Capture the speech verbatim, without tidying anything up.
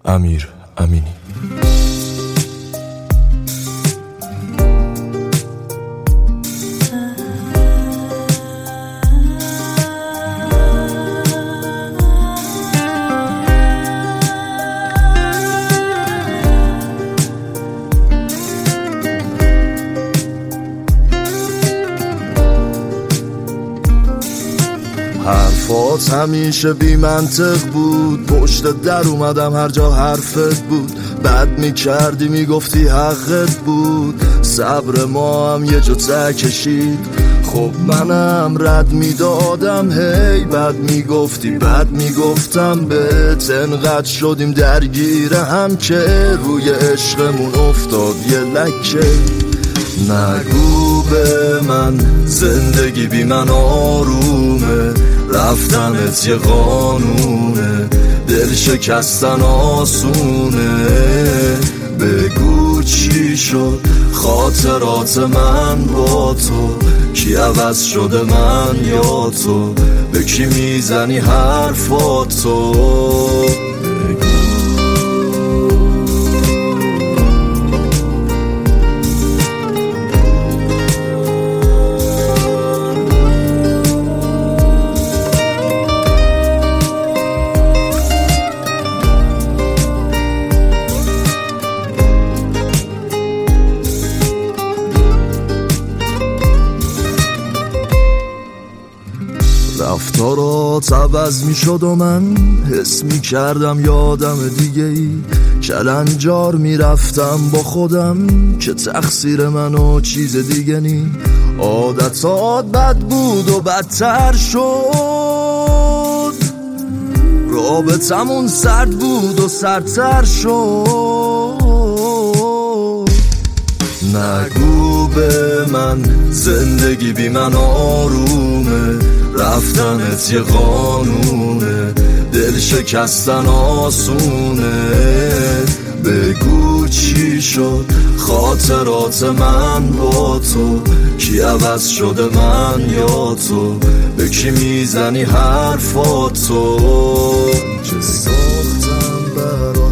امیر امینی. حرفات همیشه بی منطق بود، پشت در اومدم هر جا حرفت بود، بد میکردی میگفتی حقت بود، صبر ما هم یه جا ته کشید، خب منم رد میدادم هی بد میگفتی بد میگفتم بهت، انقدر شدیم درگیر هم که روی عشقمون افتاد یه لکه. نگو به من زندگی بی من آرومه، رفتنت یه قانونه، دل شکستن آسونه، بگو چی شد خاطرات من با تو، کی عوض شده من یا تو، به کی میزنی حرفاتو. رفتارات عوض می شد و من حس می کردم یادم دیگه ای، کلنجار می رفتم با خودم که تقصیر من و چیز دیگه نی، عادتات بد بود و بدتر شد، رابطمون سرد بود و سردتر شد. نگو به من زندگی بی من آرومه، رفتنت یه قانونه، دل شکستن آسونه، بگو چی شد خاطرات من با تو، کی عوض شده من یا تو، به کی میزنی حرفاتو. چه ساختم برای